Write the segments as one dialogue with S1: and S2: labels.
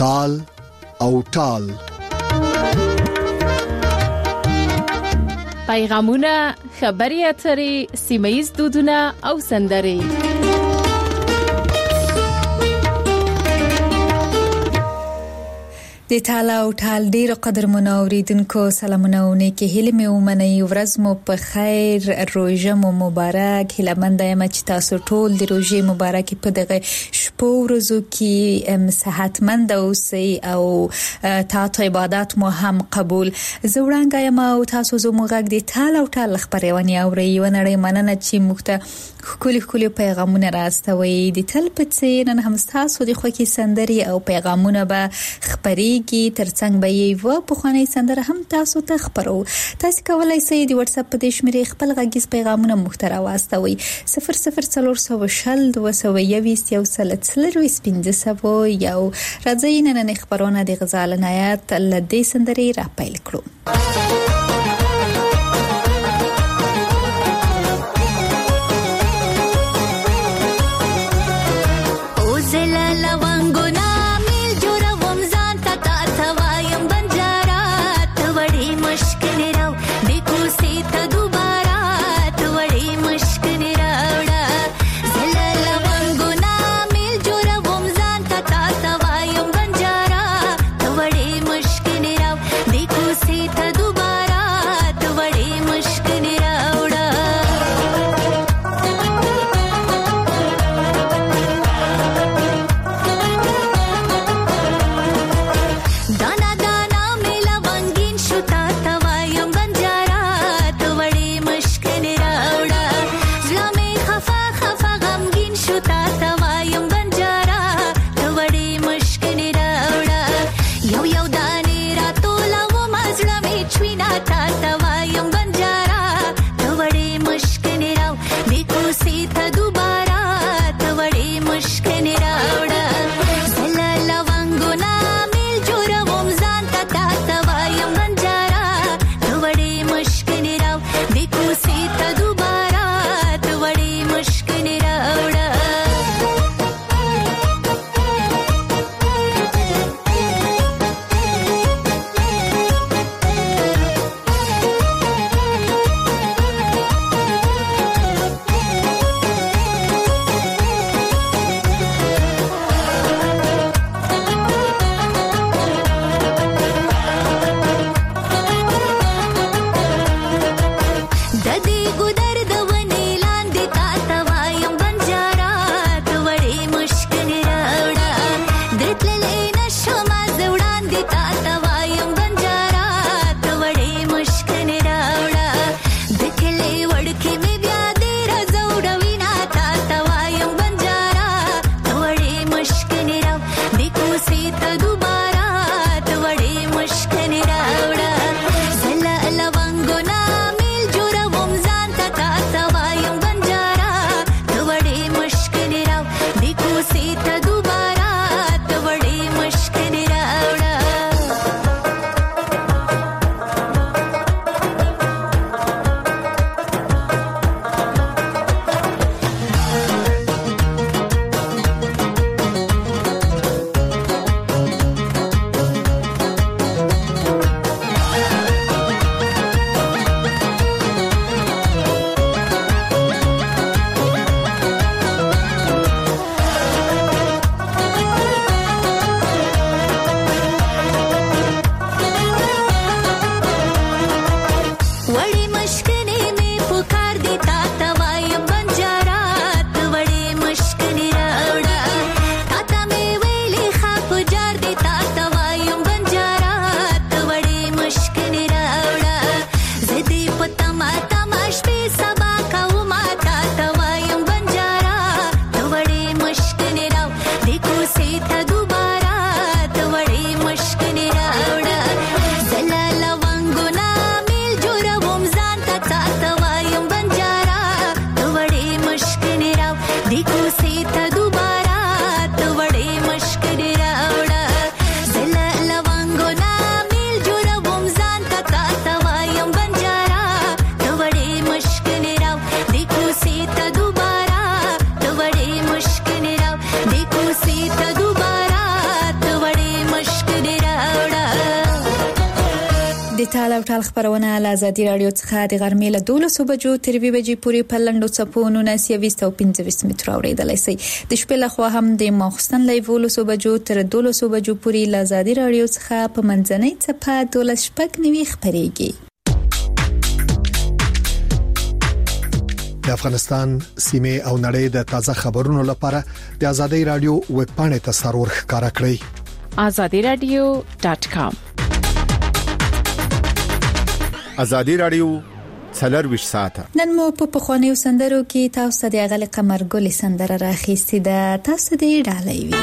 S1: تال او ټال.
S2: پیغامونه، خبري اترې، سیمه‌یز دودونه او سندرې.
S3: د تالا او ټال ډیر قدر منوریدونکو سلامونه او نیکی هیله مې ومنئ. ورځ مو په خیر، روژه مو مبارک. هیله مند یم چې تاسو ټول د روژې مبارکي په دغه شپو ورځو کې صحتمند اوسئ او تاسو عبادت مو هم قبول. زه وړاندې یم او تاسو زموږ غږ د تالا او ټال خبرونه اورئ. ونړۍ مننه چې موږ ته خولي پیغامونه راستوي. د تل په څیر نن هم تاسو د خوکي سندري او پیغامونه به خبريږي. ترڅنګ به یو په خاني سندره هم تاسو ته خبرو. تاسو کولای شئ د واتس اپ په دې شمیرې خپل غږیز پیغامونه محتوا واستوي. 00420 یو راځي نن خبرونه د غزال نایات لدې سندري را پیل کړو. ټال او ټال خبرونه له ازادي رادیو څخه د غرمې له 12 بجو تر 2 بجې پورې په لندو چپونو 1925 متر اوریدلای شي. د شپې له خوا هم د ماخستن له 12 بجو تر 12 بجو پورې له ازادي رادیو څخه په منځنۍ چپه 12:09 خبريږي.
S1: د افغانستان سیمه او نړۍ د تازه خبرونو لپاره د ازادي رادیو ویب پاڼه ته سرور ښکارا کړئ.
S2: azadiradio.com.
S4: ازادي رادیو 24 ساعته.
S3: نن مو په پخوانیو سندرو کې تاسو د اغلی قمر ګل سندره راخېستې ده. تاسو دې ډالۍ وي.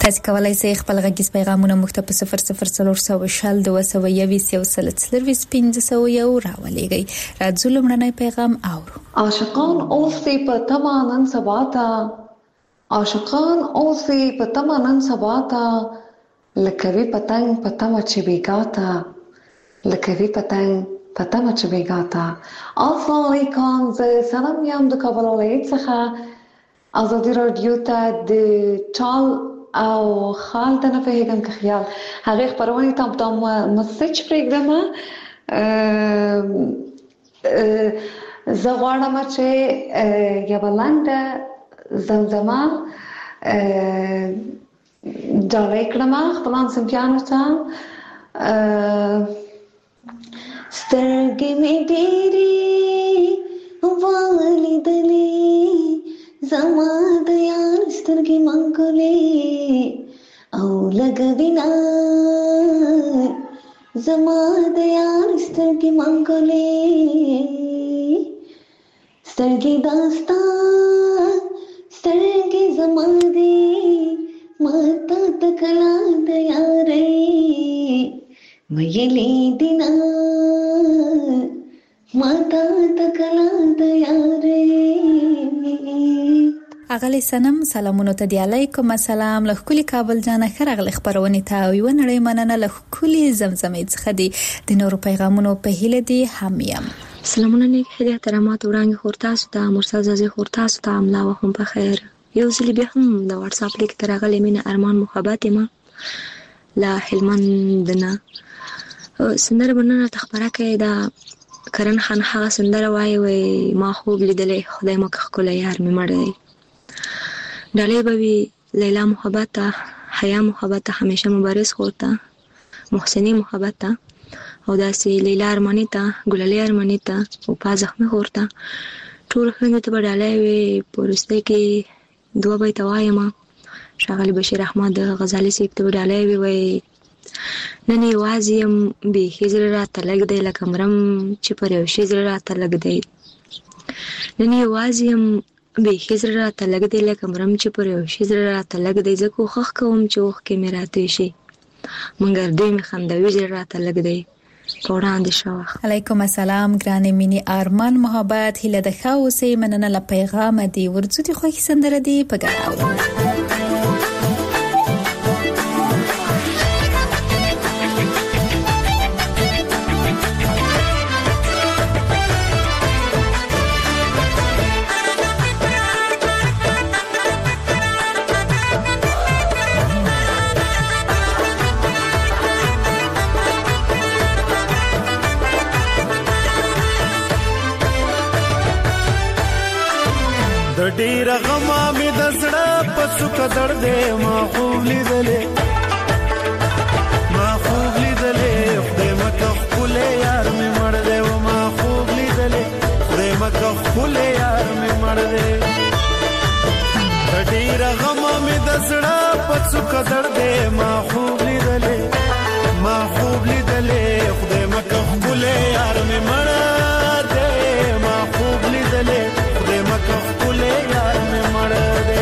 S3: تاسو کولای شئ خپل غږیز پیغامونه موږ ته په 00402015 راولېږئ. راځو لمړنی پیغام اورو.
S5: عاشقان اوسې په تمه نن سبا ته، عاشقان اوسې په تمه نن سبا ته، لکوي پتنګ په تمه چې بیګا ته، لکوي پتنګ په تمه چې بیګا ته. السلام علیکم، زه سلام یم د کابل ولایت څخه. ازادي رادیو ته د ټال او خال ته نه فهمیدم که خیال هغه خبرونه ته مسج پرېږدم. زه غواړم چې یو لنډه زمزمه ډالۍ کړم خپلان سمپیانو ته. سترګې مې ډېرې ولیدلې، زما د یار سترګې منګولې او لګوینا، زما د یار سترګې منګولې، سترګې داستا سترګې زما دې ماته تکلا د یارې ویلې دینا، ماته تکلا د یارې.
S3: اغلی سنم سلامونو ته دی علیکم السلام. له کلی کابل جانه خرغلی خبرونه ته یو نړۍ مننه له کلی زمزمې څخه دی د نورو پیغامونو په هیله دی همیم.
S6: سلامونه نیک هدیه احترامات وړاندې خورتاسو ته مرسل زازي خورتاسو ته املا وهم په خیر. یو ځل بیا هم د واتس اپ لیک ترغلی مینه ارمان محبت ما لا هلمند نه سندره بننه تخبره کې دا کرن خان هغه سندره وای ما خوب لیدلې خدای مکه خپل یار مې مړ دی. ډالۍ بوي لیلا محبت حیا محبت همیشه مبارز خورتا محسنی محبت او داسې لیلا ارمانی ته ګلالي ارمانی ته او پازخمه خورتا ټول خلک ته ډالۍ وي. پرسته کې دوه بیت وایم شغال بشیر احمد غزالی سیب ته ډالۍ وي. نن یوازې به هجر را تلګ دی لکه مرم چې پر یو شی زړه را تلګ دی. نن یوازې به هجر را تلګ دی لکه مرم چې پر یو شی زړه را تلګ دی. زه کوښښ کوم چې وخت کې مې راته شي مګر دې مې خندوي زړه را تلګ دی. وړاندې شو.
S3: علیکم السلام ګرانې مینی ارمان محبت هله د خاوسې مننه ل پیغام دی ورڅو دي خو سندره دی په ګاو.
S7: ډیر غما مې د زړه په څوک درده ما خوب لیدلې خدای مکه خپل یار مې مړ دی و ما خوب لیدلې خدای مکه خپل یار مې مړ دی. ډیر غما مې د زړه په څوک درده ما خوب لیدلې خدای مکه خپل یار مې مړ دی ما خوب لیدلې خدای مکه خپل یار مې مړ دی.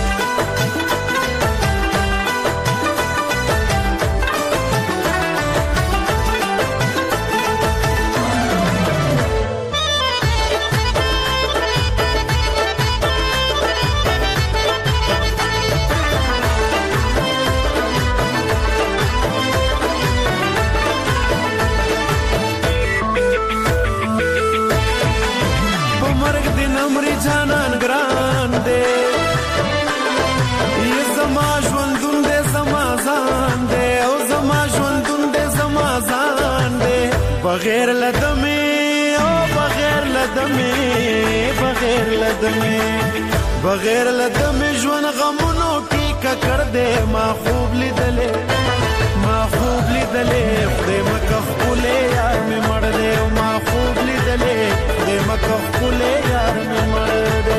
S7: جانان ګران دې یې زما ژوندون دې زما ځان دې او زما ژوندون دې زما ځان دې بغیر لدمه او بغیر لدمه ژوند غمونو کې ککړ دې ما خوب لیدلې خدای مکه خپل یار مې مړ دې ما خوب لیدلې خدای مکه خپل یار مې مړ دې.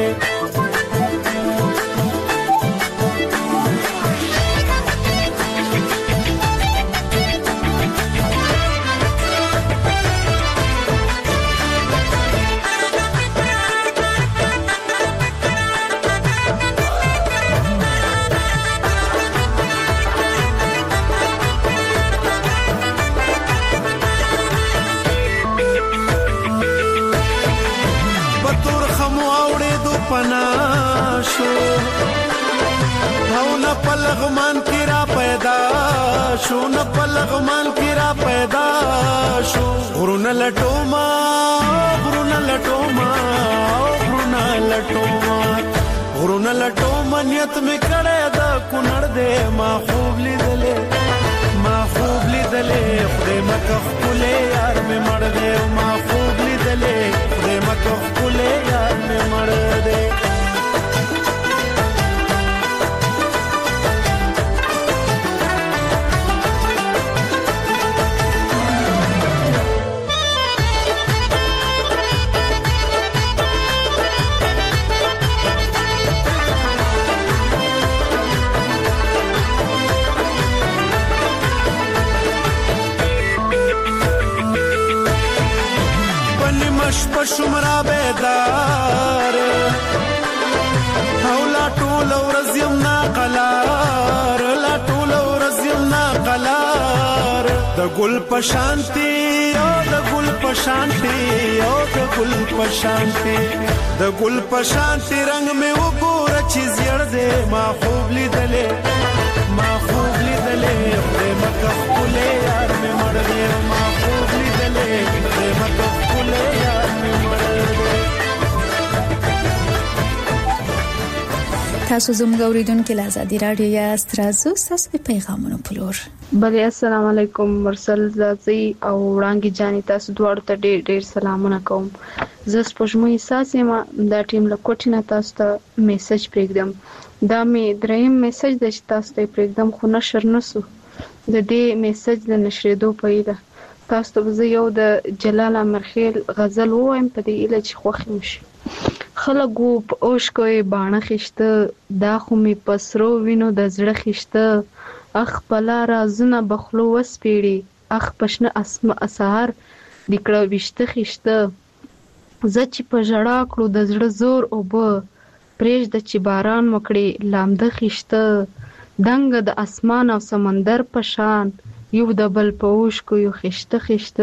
S7: پنا شو او نه پلغمان کی را پیدا شو نه پلغمان کی را پیدا شو غرونه لټوما غرونه لټوما غرونه لټوما غرونه لټوما نیت می کړه دا کونړ دې ما خوب لیدلې خدای مکه خپلې یار می مړ دې ما خوب لیدلې خدای مکه خپلې یار می مړ دې شمرا بیدار او لا ټول ورځم نا قلار لا ټول ورځم نا قلار د ګل پشانتی او د ګل پشانتی او د ګل پشانتی د ګل پشانتی رنگ می وګور چې زیړ دې ما خوب لیدلې خدای مکه خپلې یار می مړ دې ما خوب لیدلې خدای مکه خپلې یار می مړ دې
S3: تاسو زموږ اوریدونکو له آزادي رادیو یا سترازو تاسو په پیغامونو پلور
S8: بله السلام علیکم مرسل زازي او وړانګي جاني تاسو دواړو ته ډېر سلامونه کوم زه سپوږمۍ ساسي ما دا ټیم له کوټینه تاسو ته میسج پرېږدم دا می دریم میسج د تاسو ته پرېږدم خو نشر نسو د دې میسج د نشریدو په اړه تاسو ته زه یو د جلال امرخیل غزل وایم په دې اله چې خوښ مشي خلګو په اوش کوي باڼه خشته دا خو می پسرو وینو د زړه خشته اخ پلا رازونه بخلو وسپیړي اخ پښنه اسمه اسهر دکړه وشته خشته زچ په جړا کړو د زړه زور او به پرېج د چې باران مکړي لامده خشته دنګ د اسمان او سمندر په شان یو د بل په اوش کو یو خشته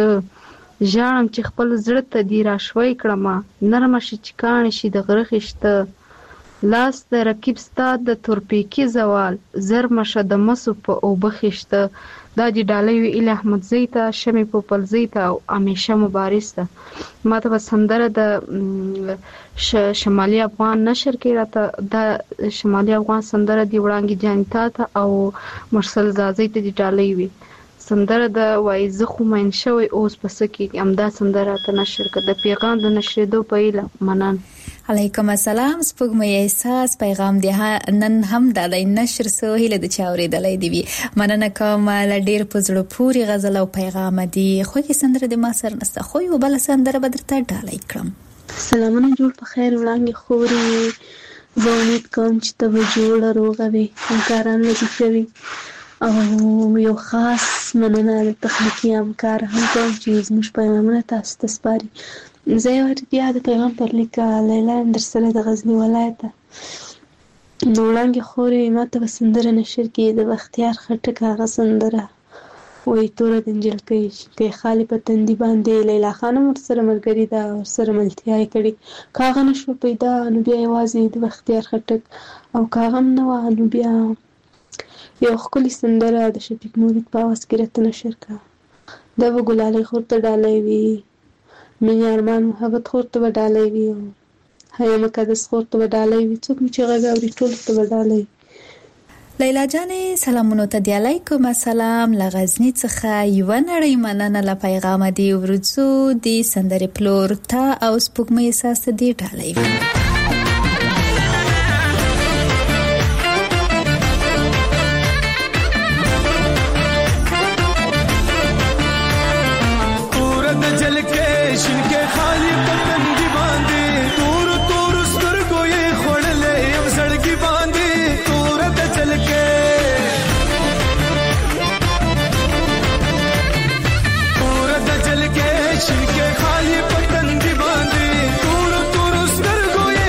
S8: ژړم چې خپل زړه ته دی را شوي کړم نرمه شي چې کان شي د غره خشته لاس د رقیب ستاد د تورپیکی زوال زر مشه د مسو په او بخشته دا دی ډالۍ وی ال احمد زیتا شمه په پل زیتا او همیشه مبارسته ماته وسندره د شمالي افغان نشر کې راته د شمالي افغان سندره دی وړانګي جانتا ته او مرسل زازي ته دی ډالۍ وی سندره د وایزه خو مین شوی اوس پس کې امدا سندره ته نشر کړه د پیغام د نشریدو په اله منن
S3: علیکم السلام سپوږمۍ احساس پیغام دی نن هم د نشر سو هله د چاوري دلې دی مننه کوم ل ډیر پزړو پوری غزل او پیغام دی خو کې سندره د ما سر نسته خو یو بل سندره بدرته ډالۍ کړم
S9: سلامونه جوړ په خیر وړاندې خوري زه امید کوم چې ته جوړ روغه وي همکاران لږ کوي او یو خاص مننه د تخنیکی همکار هم کوم چې زموږ پیغامونه تاسو ته سپاري زه یو بیا د پیغام پر لیکه لیلا درسله د غزنی ولایت نو وړاندې خوري ماته سندره نشر کې د بختیار خټک هغه سندره وې تور د انجل کې خالی په تندي باندې لیلا خانم سره ملګری دا سره ملتیا کړي کاغه نشو پیدا نو بیا یوازې د بختیار خټک او کاغه نو نو بیا یو خپل سندره د شفیق مورید په واس کې راتنه نشر کا دا وګلالي خورته ډالۍ وی مې ارمان محبت خورته ډالۍ وی هيا مقدس خورته ډالۍ وی څوک چې غاوري ټول ته ډالۍ
S3: لیلا جانې سلامونه ته دی علیکم السلام لغزنی څخه یو نړۍ مننه ل پیغام دی ورڅو دی سندره پلور تا او سپوږمۍ احساس دی ډالۍ وی
S7: شنکه خالی پتن دی باندې تور تور سترګو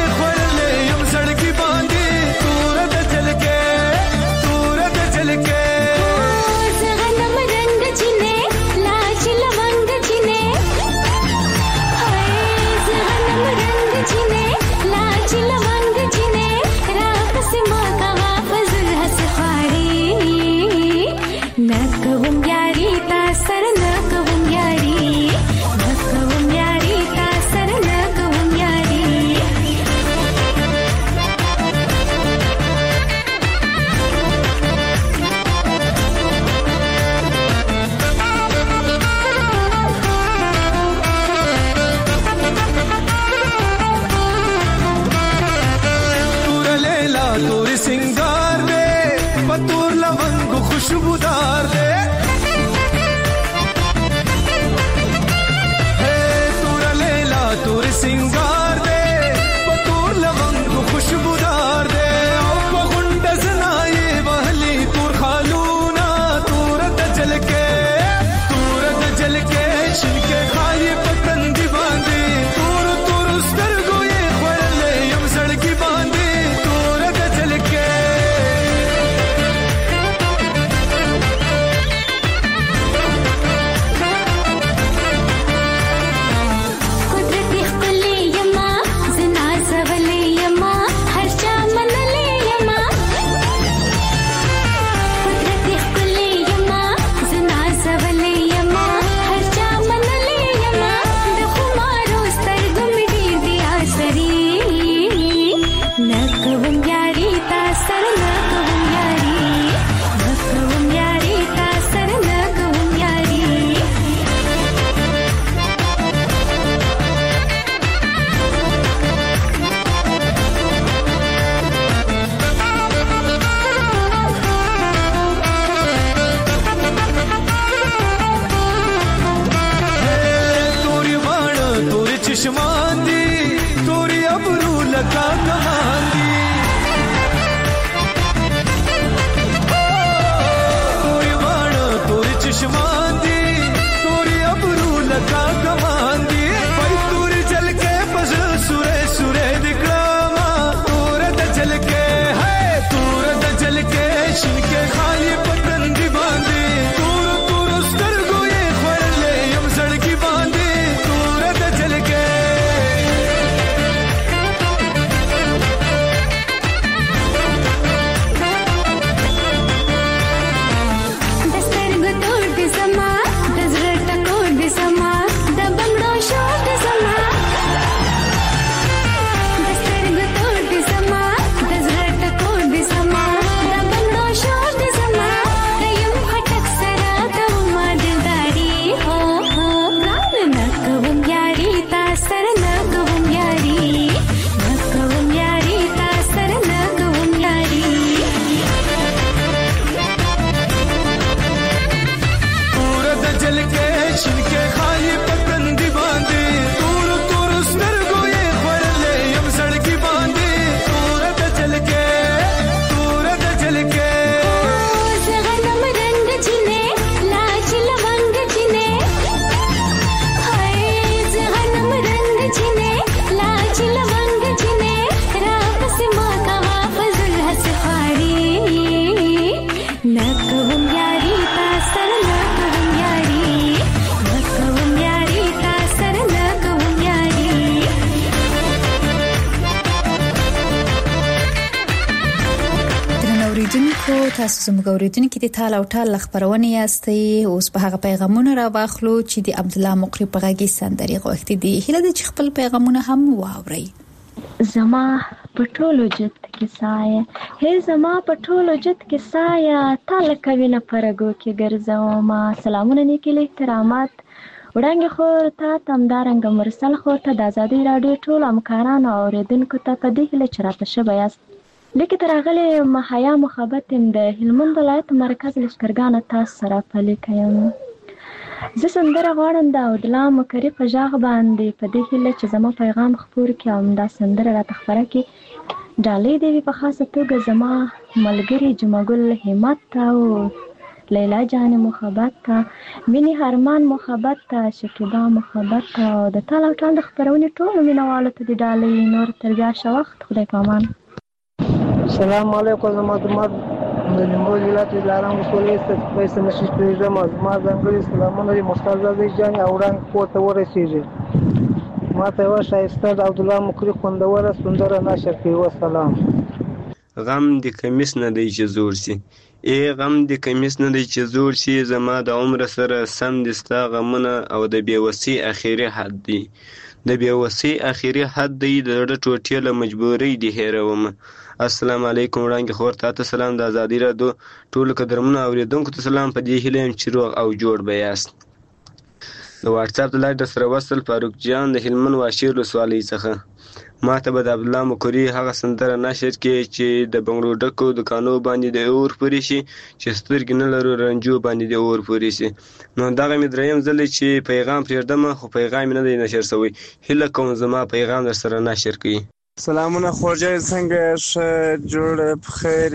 S3: اوریدونکو تاسو زموږ اوریدونکو د تال او ټال خبرونه یاستئ اوس په هغه پیغامونه را واخلو چې د عبد الله مقری په غږی سندري غوښتي دي هله د خپل پیغامونه هم واوري
S6: زما پټولو جت کې سایه هي زما پټولو جت کې سایه تال کوي نه پرګو کې ګرځاو ما سلامونه نیکي احترامات وړاندې خو ته تمدارنګ مرسل خو ته د آزادۍ رادیو ټول همکارانو اوریدونکو ته په دې هله چرته شبه یاست لیکي ترغله محیا محبت د هلمند ولایت مرکز لشکرګان تاسو سره پلي کوم زه سندره غواړم د عبدالله مقری په ژغ باندې په دې هله چې زما پیغام خبر کړم دا سندره را تخبره کې ډالې دی په خاصه توګه زما ملګری جمعګل همت او لیلا جان محبت تا مینی هرمان محبت تا شکیبا محبت تا د تاله ټال د خبرونه ټول مینوالو ته د ډالې نور تربیا شوخت خدای پامان
S10: السلام علیکم زما د نیمروز ولایت لارنګ ولایت پیسې نشي پریږدم ما ځنګړي سلامونه د مستر زوی جان او رنګ کوته ورسیږي ما ته وشایسته د عبد الله مقری خوندوره سندره نشر کوي والسلام
S11: غم د کمیس نه دی چې زور سي غم د کمیس نه دی چې زور سي زما د عمر سره سم دستا غمونه او د بیوسی اخیری حد دی د بیوسی اخیری حد دی د ټوټې له مجبورۍ دی هیروم السلام علیکم وړاندې خور تاسو سلام د آزادۍ رادیو ټول قدرمنو اوریدونکو ته سلام په دې هیله چې روغ او جوړ بیاست د واتس اپ د لایټ سره وصل فاروق جان د هلمند واشیر لسوالۍ څخه ما ته د عبد الله مقری هغه سندره نشر کې چې د بنگلو ډکو دکانو باندې د اور پوری شي چې سترګې نه لرو رنجو باندې د اور پوری شي نو دغه مې دریم ځل چې پیغام پرېږدم خو پیغام نه دی نشر شوی هله کوم زما پیغام در سره نشر کړي
S10: سلامونه خورجای څنګه جوړ بخیر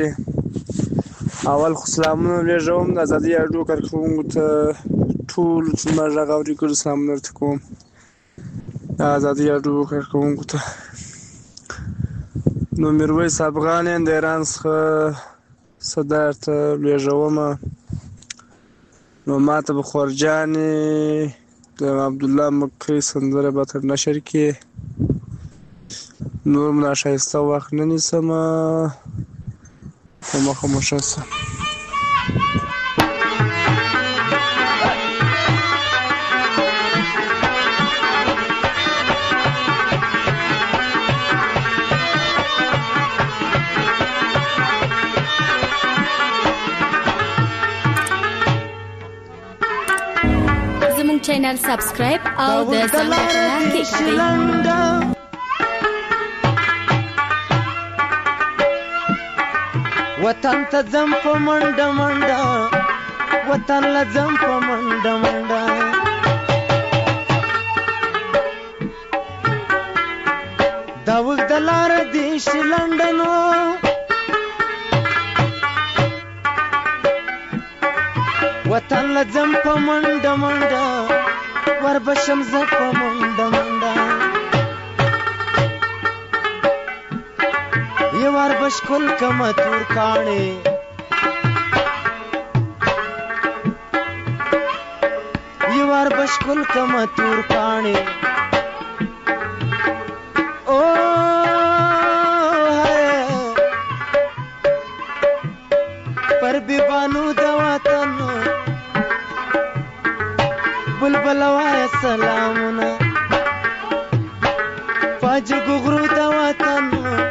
S10: اول خو سلامونه لږوم د آزادۍ رادیو کارکونکو ته ټول چې ما راغوري کړو سلامونه ورته کوم د آزادۍ رادیو کارکونکو ته نو میرویس افغان د ایران څخه صدر ته لږوم نو ماته به خورجانې د عبد الله مقری سندره به تر نشر کې نور ملا شایسته وخت نه نیسم خامخا شاسته
S2: زموږ چینل سبسکرایب او د زنګ بټن کې کړئ
S12: وطن ته ځم په منډه منډه وطن له ځم په منډه منډه دا اوږده لاره دې شي لنډنو وطن له ځم په منډه منډه وربشم زه په منډه منډه یوار بشکل کما تور کاڼې یوار بشکل کما تور کاڼې او پر بیبانو د وطن بلبل وای سلامونه پاجګو غرو د وطن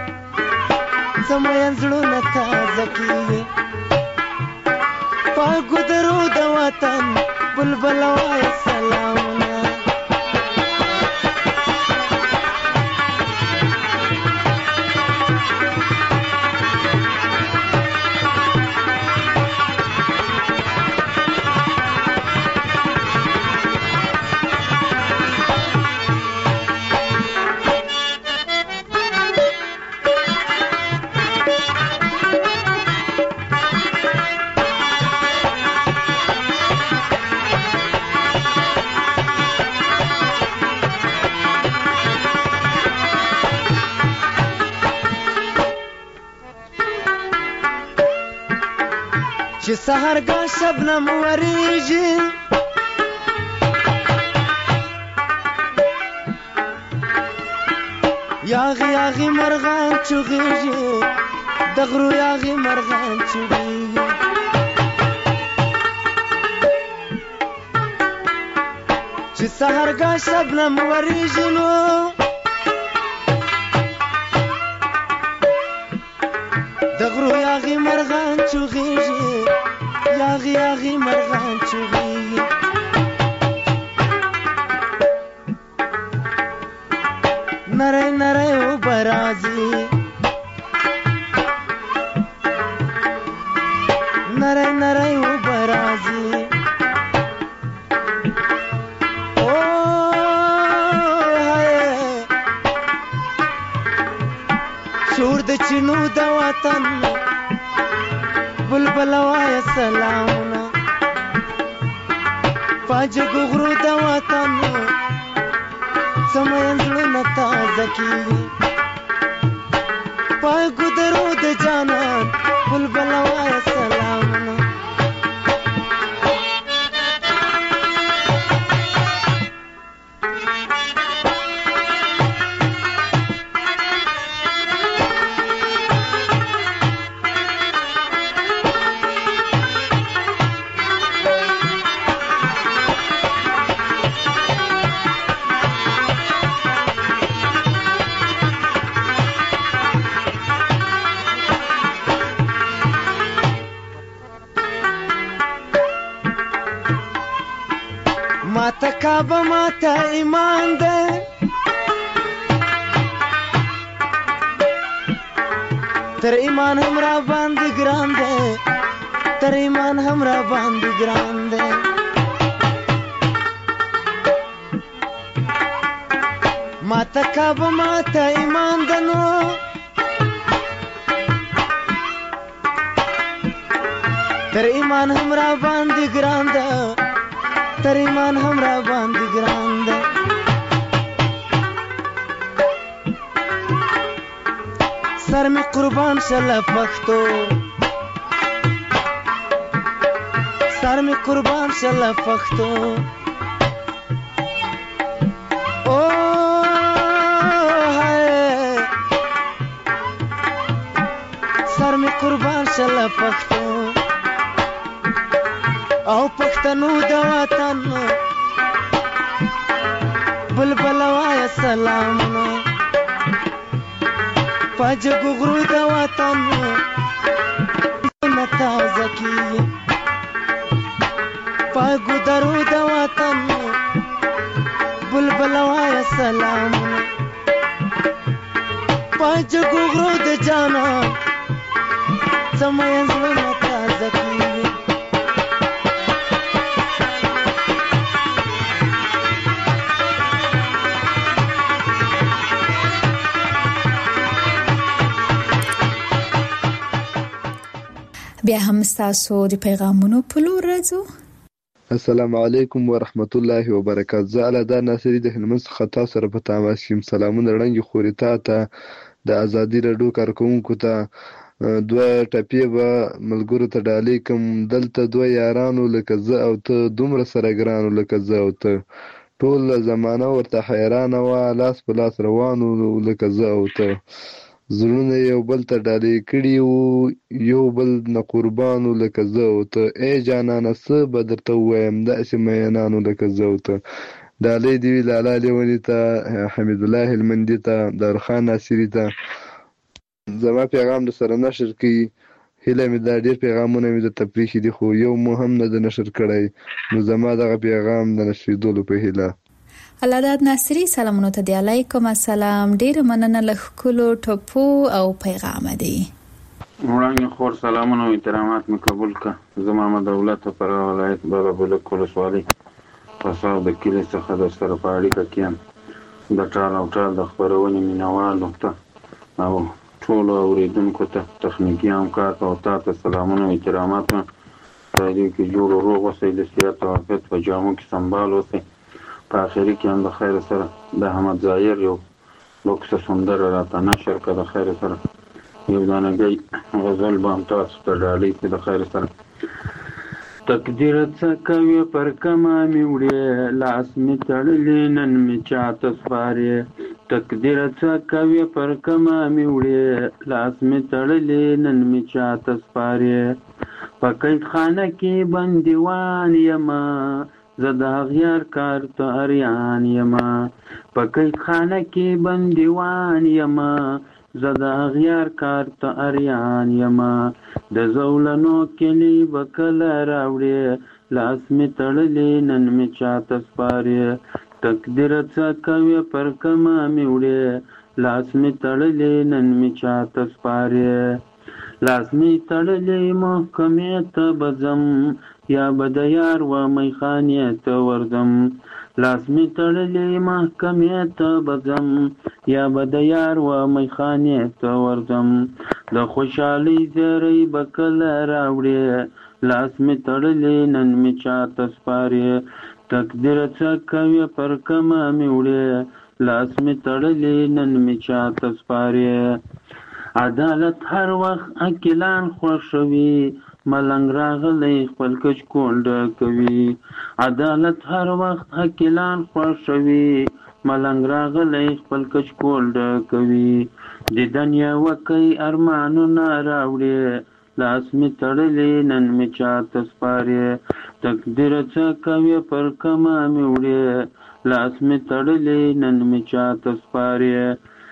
S12: زموږ زړونه تازه کیږي پاګو درو د وطن بلبل وای سلامونه چې سحرګاه شبنم وریږي یاغي یاغي مرغان چغېږي د غرو یاغي مرغان چوبیږي چې سهرګاه شبنم وریږي نو د غرو یاغي مرغان چوغیږي یاغي مرغان چوغیږي نری و برازي نری و برازي شور د چینو د وطن بلبل وای سلامونه پاجګو غرو د وطن سمینځلونه تازه کیږي پاګو درو د جانان بلبل وای سلامونه ماته کعبه ماته ایمان ده تر ایمان هم را باندې ګران ده تر ایمان هم را باندې ګران ده ماته کعبه ماته ایمان ده نو تر ایمان هم را باندې ګران ده تر ایمان هم را باندې ګران ده سر می قربان شله پښتو سر می قربان شله پښتو او هاي سر می قربان شله پښتو او پښتنو د وطن بلبل وای سلامونه پاجګو غرو د وطن تازه کیږي پاګو درو د وطن بلبل وای سلامونه پاجګو غرو د جانان سمینځلونه تازه کیږي
S3: بیا هم تاسو د پیغامونو په لور راځو.
S13: السلام علیکم ورحمت الله وبرکاته. زه الادا ناصری د هلمند څخه تاسو سره په تماس یم. سلامونه وړاندې خوري ته د ازادي راډیو کارکونکو ته دوه ټپې به ملګرو ته ډالۍ کوم. دلته دوه یارانو لکه زه او ته دومره سره ګرانو لکه زه او ته ټول زمانه ورته حیرانه وه لاس په لاس روانو لکه زه او ته زړونه یو بل ته ډالۍ کړي وو یو بل نه قربانو لکه زه او ته ای جانانه څه به درته ووایم داسې مینانو لکه زه او ته. ډالۍ دې وي لالا لیوني ته حمید الله هلمندي ته دارخان ناصري ته. زما پیغام در سره نشر کړي هیله مې دا ډېر پیغامونه مې درته پرېښي دي خو یو مو هم نه ده نشر کړی نو زما دغه پیغام د نشریدلو په هیله.
S3: الاداد ناصری سلامونه ته دی. علیکم السلام. ډیر مننه له ښکلو ټپو او پیغام دی.
S14: وړاندې خور سلامونه او احترامات مې قبول کړه. زه محمد دولت پر ولایت بابا بلک ولسوالۍ پساو د کلي څخه در سره په اړیکه کې یم. د ټال او ټال د خپرونې مینوالو ته او ټولو اورېدونکو ته تخنیکي همکار ته او تا ته سلامونه او احترامات مې خدای دې کې جوړ و روغ اوسئ د صحت او عافیت په جامو کې سنبال اوسئ. په آخري کې هم د خیر سره د احمد ظاهر یو لوکسه سندره راته نشر کړه د خیر سره یو دانګۍ غزل به هم تاسو ته ډالۍ کړي د خیر سره. تقدیر څه کوي پر کمه مې وړې لاس مې تړلی نن مې چاته سپارې تقدیر څه کوي پر کمه مې وړې لاس مې تړلې نن مې چاته سپارې په قید خانه کې بندیوان یمه زه د اغیار کار ته اریان یمه په قید خانه کې بندیوان یمه زه د اغیار کار ته اریان یمه د زولنو کلی به کله راوړې لاس مې تړلې نن مې چاته سپارې تقدیر څه کوي پر کمه مې وړې لاس مې تړلې نن مې چاته سپارې لاس مې تړلې محکمې ته به ځم یا به د یار و میخانې ته ورځم لاس مې تړلې محکمې ته به ځم یا به د یار و میخانې ته ورځم د خوشحالۍ زیری به کله راوړې لاس مې تړلې نن مې چاته سپارې تقدیر څه کوي پر کمه مې وړې لاس مې تړلې نن مې چاته سپارې عدالت هر وخت عاقلان خوښوي ملنګ راغلی خپل کچ کونډه کوي عدالت هر وخت عاقلان خوښوي ملنګ راغلی خپل کچ کونډه کوي د دنیا وکی ارمانونه راوړې لاس مې تړلې نن مې چاته سپارې تقدیر څه کوي پر کمه مې وړې لاس مې تړلې نن مې چاته سپارې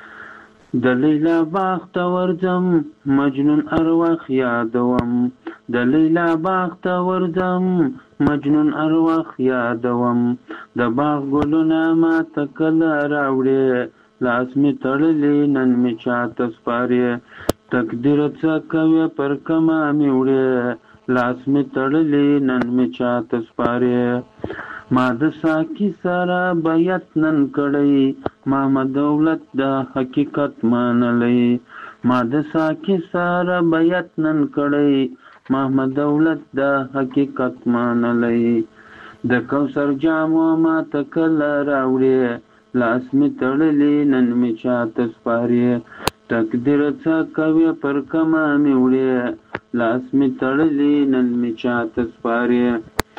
S14: د لیلا باغ ته ورځم مجنون ارواح یادوم د لیلا باغ ته ورځم مجنون ارواح یادوم د باغ ګلونه ماته کله راوړې لاس مې تړلې نن مې چاته سپارې تقدیر څه کوي پر کمه مې وړې لاس مې تړلې نن مې چاته سپارې ما د ساقي سره بیعت نن کړی ما دولت د حقیقت منلی ما د ساقي سره بیعت نن کړی ما دولت د حقیقت منلی د کوثر جامو ما ته کله راوړې لاس مې تړلې نن مې چاته سپارې تقدیر څه کوي پر کمه مې وړې لاس مې تړلې نن مې چاته سپارې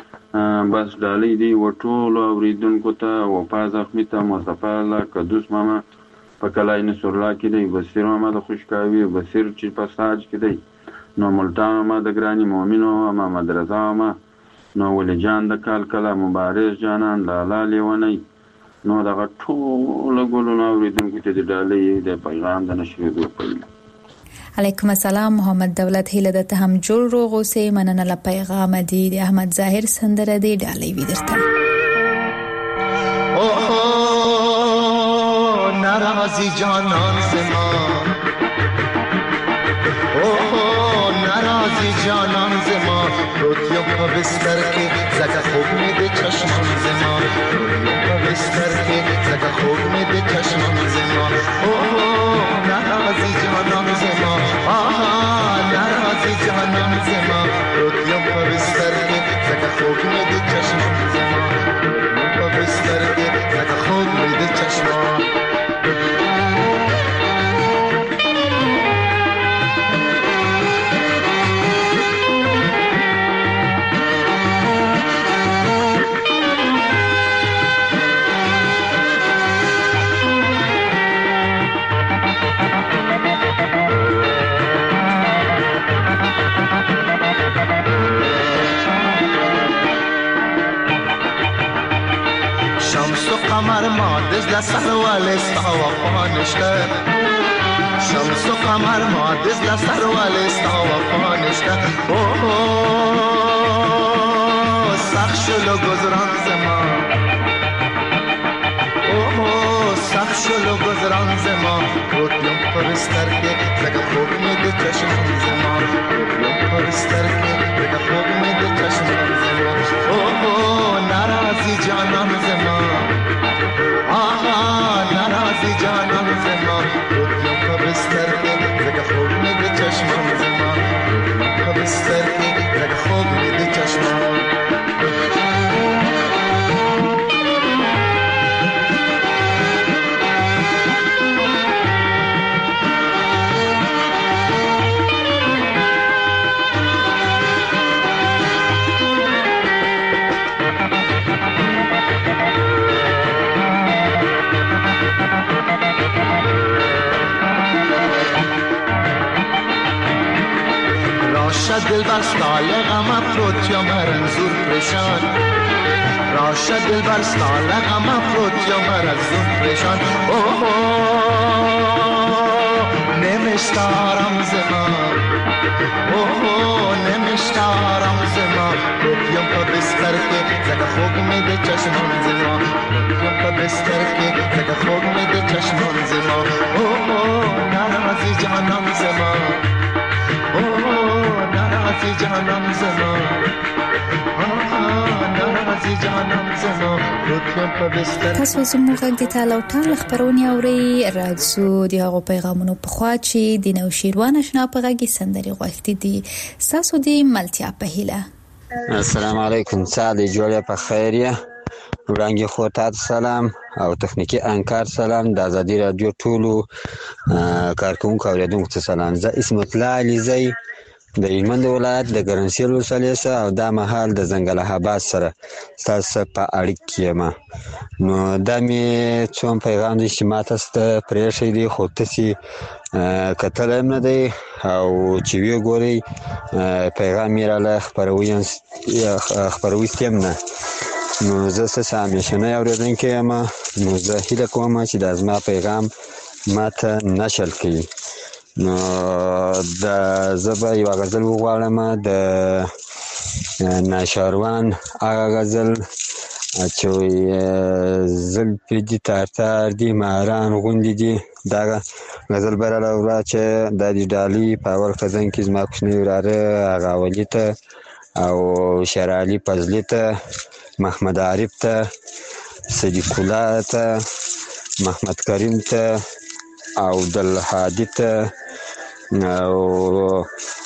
S14: بس ډالۍ دی و ټولو اوریدونکو ته وفا زخمي ته مصطفی الله قدوس ماما په کلای نصرالله کې دی بصیر ماما د خوشکاوي بصیر چې په ساج کې دی نو ملتان ماما د ګراني مؤمنو محمد رضا ماما نو ولی جان د کال کله مبارز جانان لالا لیونی نو دغه ټولو ګلونو اوریدونکو ته د ډالۍ د پیغام د نشریدو پیل
S3: علیکم السلام محمد دولت هیله ده هم جوړ روغ اوسې مننه له پیغام دی د احمد ظاهر سندره دی ډالۍ وی درته
S15: اوه ناراضی جانان زما اوه ناراضی جانان زما روتیو په بستر کې زکه خوب مې د چشم زما روتیو په بستر کې زکه خوب مې د چشم زما اوه ناراضی جانان زما آها ناراضی جانان زما روتیو په بستر کې زکه خوب مې د چشم زما روتیو په بستر کې زکه خوب مې د چشم قمر ما دز لسر والستا وفا نشته شمس و قمر ما دز لسر والستا وفا نشته اوه سخ شلو گذران زما اوه سخ شلو گذران زما روتیم پرستر که زگه خوب می ده چشم زما روتیم پرستر که زگه خوب می ده چشم زما اوه ناراضی جانان زما آها ناراضی جانان زما روتیم په بستر کې زکه خوب مې د چشمم زما روتیم په بستر کې زکه خوب مې د چشمم دلبر سال غم افروت یا مرنزور پریشان راشه دلبر سال غم افروت یا مرنزور پریشان نمیشتارم زمان نمیشتارم زمان روپیم پا بستر که زگه خوب میده چشمان زمان روپیم پا بستر که زگه خوب میده چشمان زمان نرازی جانم زمان نرازی جانم زمان نرازی جانم زمان روپیم پا بستر.
S3: تاسو زموږ د تاله ټال خبرونه اوري راځو د هغو پیغامونو په خوا چې د نوشیروان آشنا په غږی سندري غوښتي دي تاسو د ملتیا په هیله.
S16: السلام علیکم ساده جوړه په خیریه وړاندې خو تاسو سلام او تخنیکی انکار سلام د ازادي رادیو ټولو کارکونکو اوریدونکو ته سلام. زه اسمت الله علیزی د هلمند ولایت د ګرنسیل ولسوالۍ او د مهال د زنګل آباد سره تاسو په اړیکه یم. نو دا می څوم پیغام دي چې ما تاسو ته پرېښی دی خو تاسو کتل نه دی او چې وی ګوري پیغام یې را خبروي ستیم نه. نو زه څه همیشنه اوریدونکو یم. نو زه هیله کوم چې د زما پیغام ماته نشل کړي. نو د زبا یو غزل وغواړم د ناشاروان هغه غزل چې زل پیډی تار دی ماران غوندې دي دا غزل براله ورا چې د دې ډالي په اول خزن کې زما کوچنی وراره هغه ولی ته او شرعلی فضلی ته محمد عارف ته صدیق الله ته محمد کریم ته او عبدل هادی ته او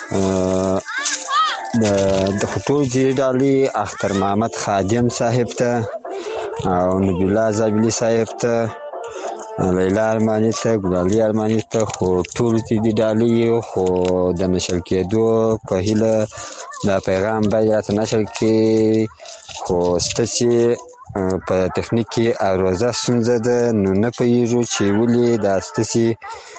S16: د خطور جی ډالي اختر محمد خادم صاحب ته او نبی الله زابلی صاحب ته لیلا ارمانی ته ګلالي ارمانی ته خو ټول دې ډالي خو د نشل کېدو په هیله دا پیغام باید نشل کې خو ستاسو په تخنیک کې اروزه ستونزه ده. نو نه پوهیږو چې ولې دا ستاسو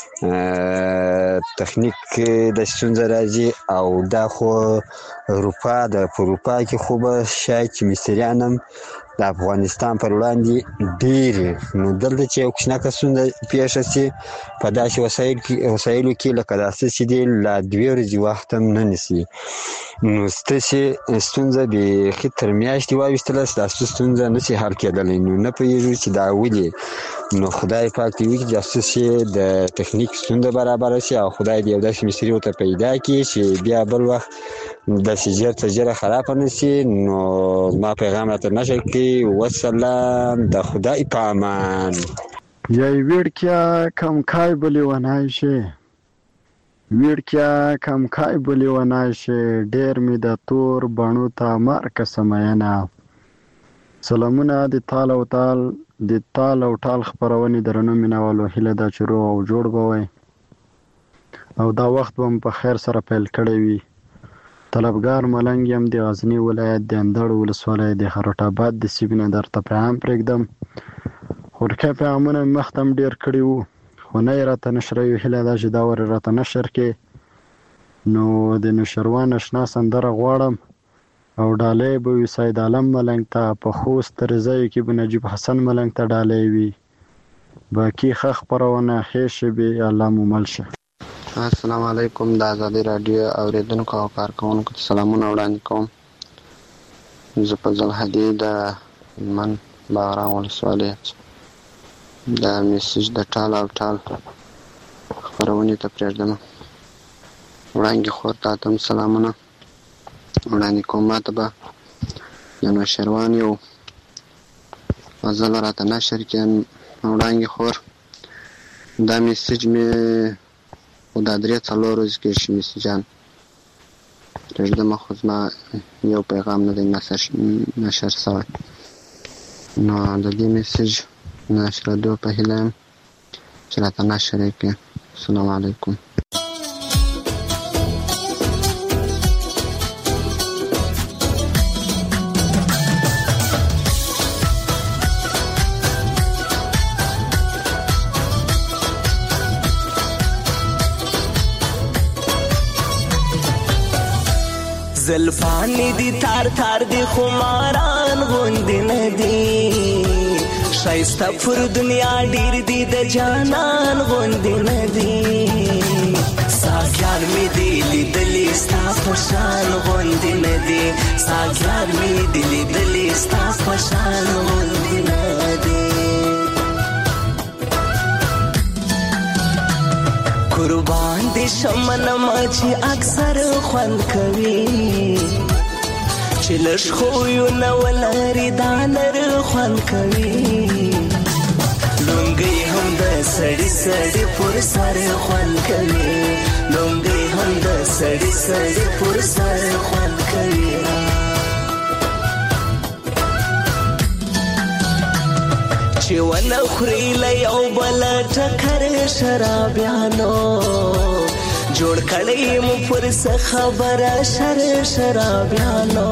S16: تخنیک د ستونزه راځي او دا خو اروپا د اروپا کې خو به شاید چې مصریانم د افغانستان پر وړاندې ډېر نو دلته چې یو کوچنکه ستونزه پیښه شي په داسې وسایلو کې لکه داسې چې دی لا 2 ورځې وخت هم نه نیسي. نو ستاسو ستونزه بیخي تر میاشتې واویستله ستاسو ستونزه نشي حل کېدلی. نو نه پوهیږو چې دا ولې. نو خدای پاک دې وکړي چې ستاسو د تخنیک ستونزه برابره شي او خدای دې یو داسې مستري ورته پیدا کړي چې بیا بل وخت داسې ژر خراب نه شي. نو ما پیغام راته نشر کړي. والسلام د خدای په امان.
S17: یای ویړکیا کم کای بلی ونای شي ویړکیا کم کای بلی ونای شي ډیر می د تور بڼو ته مارکه سماینا. سلامونه د تال او ټال خبرونه درنو مینوالو هله دا چرو او جوړ بوي او دا وخت هم په خیر سره پیل کړی وي. طلبګار ملنګ يم د غزنی ولایت د اندړ ولسوالۍ د خروټ آباد د سیبینه درته پیغام پرېږدم. خورکه پیغامونه مختم ډیر کړی وو خو نه راته نشر یو هله دا چې دا ور راته نشر کې. نو د نشروان آشنا سندره غواړم او ډالۍ به وي سید عالم ملنګ ته په خوست رضای کې به نجیب حسن ملنګ ته ډالۍ وي. باقي خخ پرونه خېشه به الله مومل شه.
S18: السلام علیکم د ازادي رادیو اوریدونکو او کارکونکو ته سلامونه وړاندې کوم. زه په ځل هدي د من باران ولسوالۍ د میسج د ټال او ټال خبرونه ته پرېږدم. وړاندې خور ته هم سلامونه وړاندې کوم. ماته به د نوشیروان یو غزل راته نشر کړي. وړاندې خور دا میسج مې خو دا 3-4 ورځې کې شي میسجان پرېږدم خو زما یو پیغام نه دی نشر شوی. نو د دې میسج نشرېدو په هیله یم چې راته نشر یې کړي. السلام علیکم.
S19: زلفانی دی تار تار دی خماران غوندی ندی شایسته پر دنیا ډیر دی د جانان غوندی ندی ساګیان می دی لیدلی ستا پشان غوندی ندی ساګیان می دی لیدلی ستا پشان غوندی ندی قربان دی شمن مچی اکثر خوند کوي چې لږ خو نه ولري دا نر خوند کوي لونګي هم د سړی سړی پر سر خوند کوي لونګي هم د سړی سړی پر سر خوند کوي چې ونه خوري له یو بل ټکر شرابیانو جوړ کړی مو پر څه خبره شرابیانو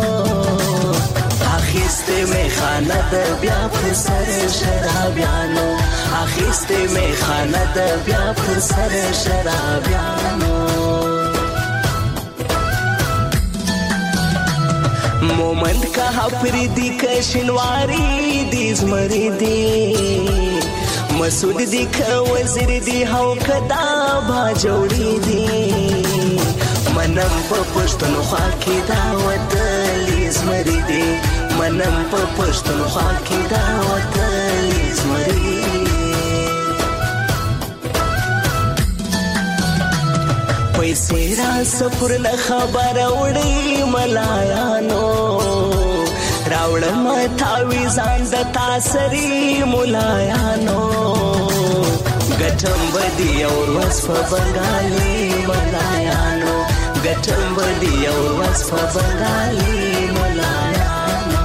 S19: اخیسته می خانه د بیا پر سر شرابیانو اخیسته می خانه د بیا پر سر شرابیانو مومند کا پردی کشنواری دی زمری دی مسعود دی که وزیر دی هاو کدا با جوړی دی منم په پښتونخوا کې دا وطن زمری دی منم په پښتونخوا کې دا وطن زمری پیسې را سفر نه خبر وړي ملایانو راوړم تاوی ځان د تاسري ملایانو ګټم بدی اور وس په بنگالي ملایانو ګټم بدی اور وس په بنگالي ملایانو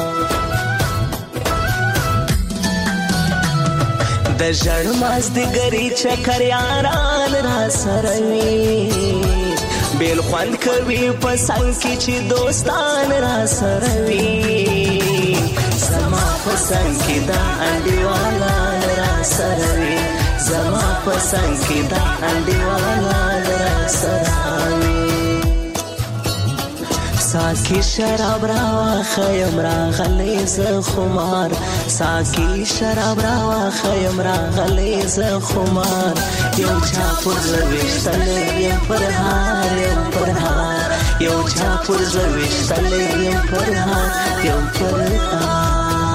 S19: د ژړ ماز د ګری چکر یاران را سروي بیل خوند کوي په څنګ کې چې دوستان را سروي زما په څنګ کې دا انډیوالان را سروي زما په څنګ کې دا انډیوالان را سروي ساکی شراب را خیم را غلی ز خمار ساکی شراب را خیم را غلی ز خمار یو چا پر زویشتل یم پر هار یم پر هار یو چا پر زویشتل یم پر هار یم پر هار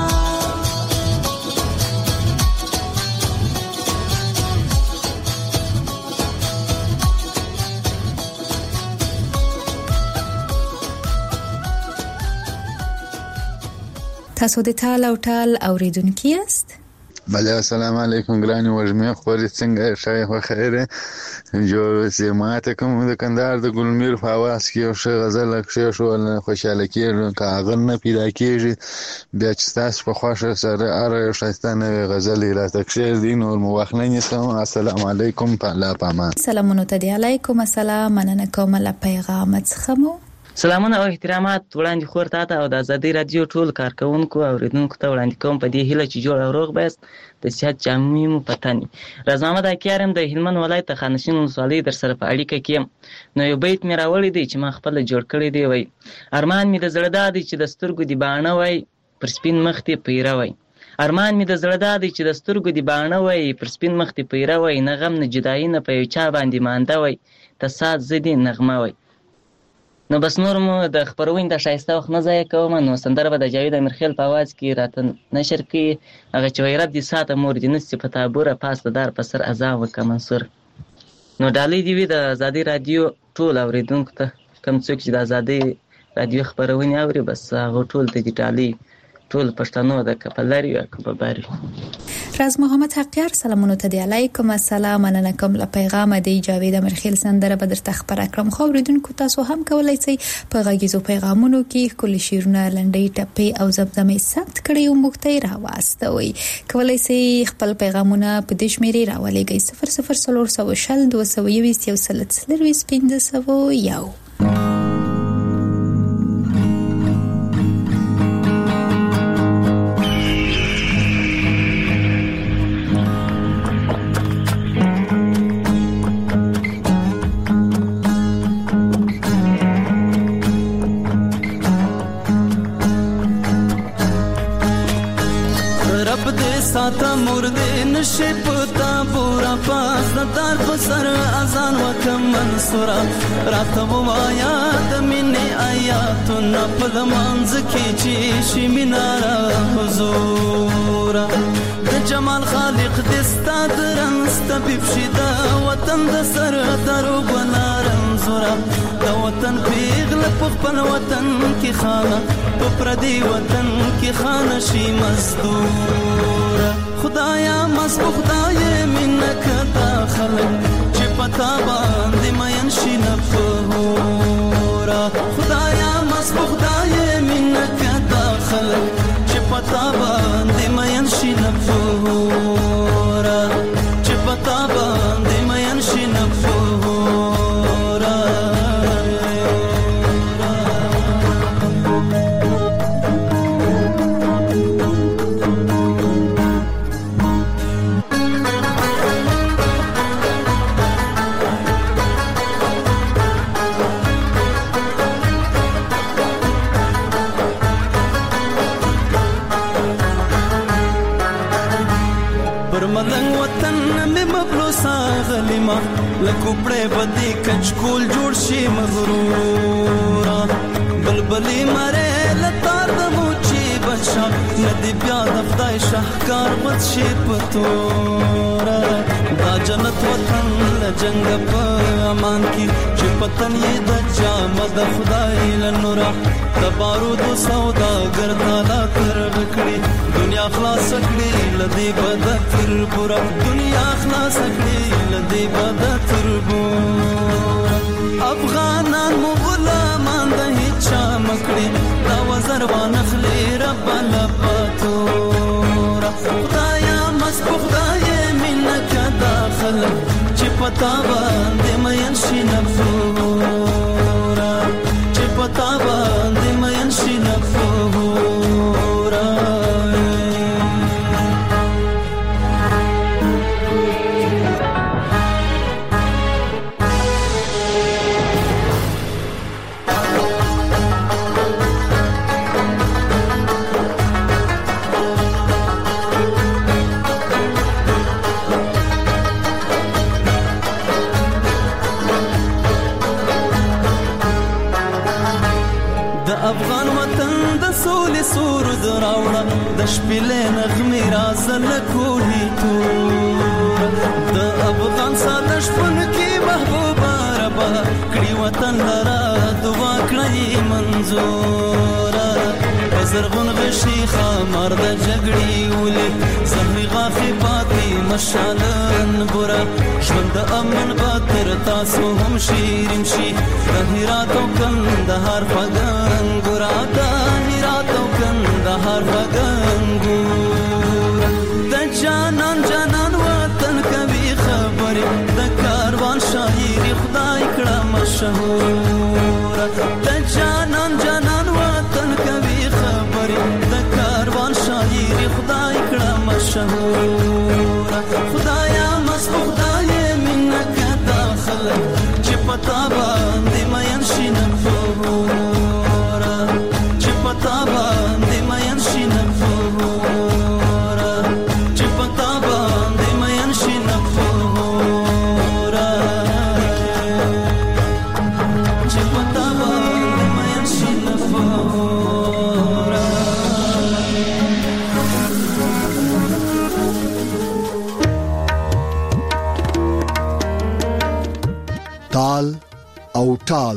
S3: تاسو د ټال او ټال اوریدونکو یاست
S20: بله السلام علیکم ګرانی وژمه خوري څنګه شای خو خیره جو سماعت کوم د کندهار د ګلمیر په आवाज کې یو څه غزل کې شو خوشاله کېږي کاغذ نه پیدا کېږي بیا چې تاسو په خوښه سره اره شایستانه غزل را تکشیر دین او موخنه نیسم السلام علیکم تعالی پامان
S3: سلامونه ته دی علیکم السلام مننه کوم له پیغام څخه
S21: سلامونه او احترامات وړاندې خور ته او د ازادي رادیو ټول کارکونکو او اوریدونکو ته وړاندې کوم په دې هیله چې جوړ او روغ بس د صحت جامع مو پتاني راز محمد اکیارم د هلمند ولایت خانشین ولسوالۍ در سره په اړیکه کې نو یو بیت مې راوړی دی چې ما خپل جوړ کړی دی وای ارمان مې د زړه دادی چې د سترګو دی باڼه وای پر سپین مخ ته پیره وای ارمان مې د زړه دادی چې د سترګو دی باڼه وای پر سپین مخ ته پیره وای نه غم نه جدای نه په چا باندې مانده وای ته سات زدي نغمه وای نو بس نور مو د خبرونې د شایسته وخت نه ځای کوم نو سندره به د جاوید امیرخیل په आवाज کې راته نشر کی هغه چې وای رب دې ساته مور دې نس په تابوره پاس دار په سر اذان وک منصور نو ډالۍ دی وی د ازادي رادیو ټول اوریدونکو ته کوم څوک چې د ازادي رادیو خبرونه اوري بس هغه ټول ته دي ډالۍ ټول پښتنو د کپلری او کباباری
S3: راز محمد حقیار سلامونه ته دی علیکم السلام مننه کوم له پیغام دی جاوید امیرخیل سندره به درته خبر کړم خو اوریدونکو تاسو هم کولای شئ په غږیزو پیغامونو کې کلی شیرونه لنډۍ ټپې او زمزمې ثبت کړئ او موږ ته راوستوي کولای شئ خپل پیغامونه په دې شمیرې راولېږئ 004022231501
S1: شي پتا پورا پاس دار بسر اذان وکم منصورا راته وایا د مینې آیاتونه په لمانځ کې چې شي مینارا حضور د جمال خالق دستا درنس طبيب شي د وطن د سر درو بنارم زورا د وطن پیغله په خپل وطن کې خانه په پردي وطن کې خانه شي مزدور خدایا مسبو خدای منک داخل چې پتا باندې مین شي نفورا خدایا مسبو خدای منک داخل چې پتا باندې مین شي نفورا چې پتا باندې مین شي نفورا غلیما لکوپړې بدی کچکول جوړ شي مغرورا بلبلی مره لتار د موچی بچا ندی بیا د خدای شاهکار بد شي پتورا دا جنت وطن لجنګ په امان کی چې پتن یې د جامد خدای لنورا د بارود سودا ګرځالا تر لکړي دنیا خلاص کړي لدی بد تر پورا دنیا خلاص کړي لدی بد تر پورا افغانان مغلامان د هیڅ مکړي دا وزر وانخلي رب لپاتورا خدایا مسبوخ خدای منک داخل چې پتا باندې مین شي نفورا چې پتا باندې مین شي نفورا افغان وطن د سولې سور دراوړه د شپلې نغمې رازل کوهي تور د افغان ساده شپن کې محبوبه ربا کړي وطن لرا دعا کړی منظور زرغون غشي خمر د جګړې ولې زهري غاخي پاتې مشالن بورا ژوند امن باتر تاسو هم شیرین شي د هرات او کندهار فغان ګورا د هرات او کندهار فغان ګورا د جانان جانان وطن کوي خبرې د کاروان شاعري خدای کړه مشهور د جانان جانان وطن کوي د کاروان شاعري خدای کړه مشهور خدایا مسبو خدای منک داخل چې پتا باندې مین شي نفورا چې پتا باندې مین شي نفورا چې پتا باندې مین شي نفورا چې پتا باندې مین شي نفورا
S22: تال او ټال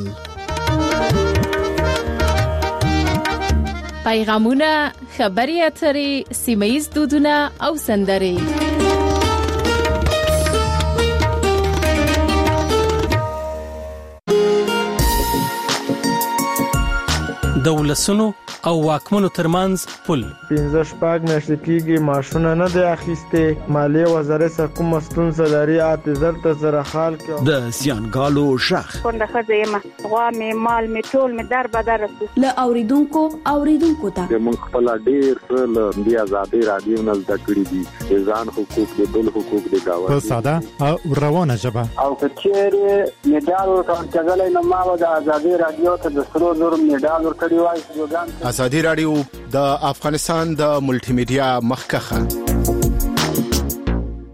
S2: پیغامونه خبري اترې سیمه‌یز دودونه او سندرې
S23: دولسونو او واکمنو ترمنځ پل
S24: 15 شپږ میاشتې کېږي معاشونه نه دی اخیستې مالیې وزارت کومه ستونزه لري اعتذار ته سره حال کې
S23: د سیانګالو شخ
S25: څنګه خځه یم غوا می مال می ټول می در بدر
S26: ل اوریدونکو ته
S27: موږ خپل ډیر له بیا آزادي رادیو نه زده کړی دي ځان حقوق د بل حقوق د گاوه
S28: په ساده او روانه ژبه
S27: او کچېره میډال ورکړل نو ما د آزادي رادیو ته د سرو نور میډال ورکړی وای
S4: ازادي رادیو د افغانستان د ملټي میډیا مخکخه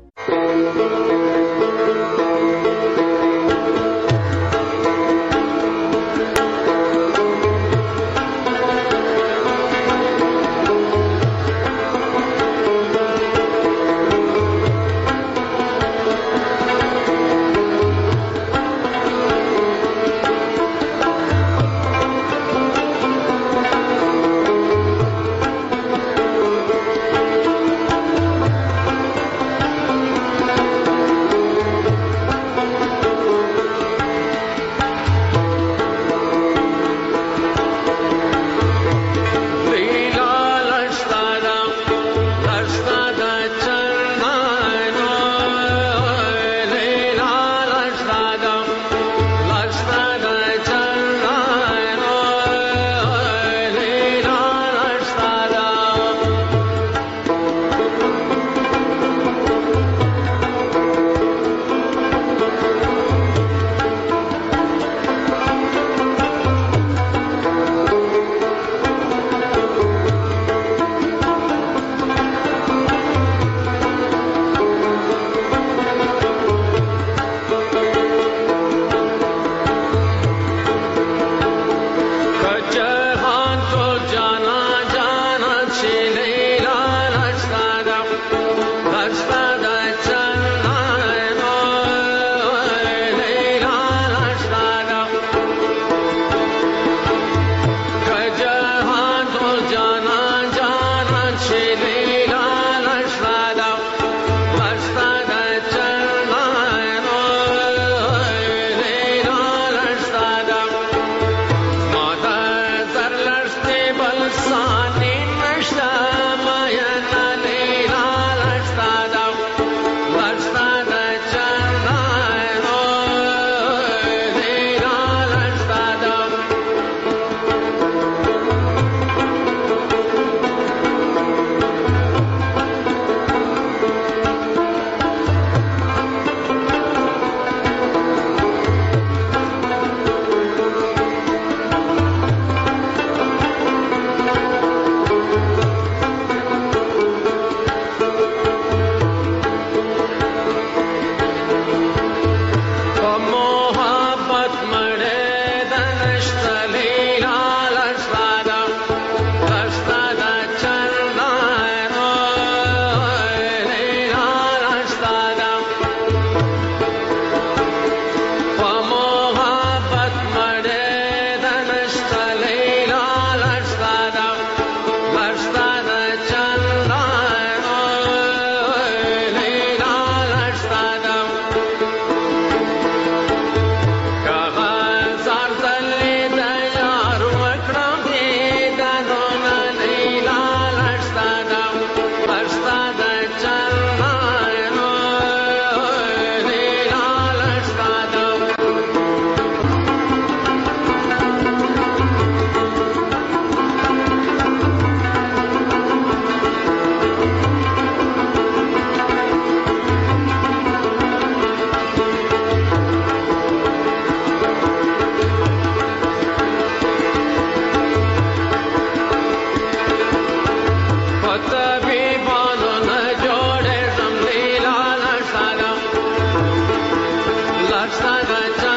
S5: ستانه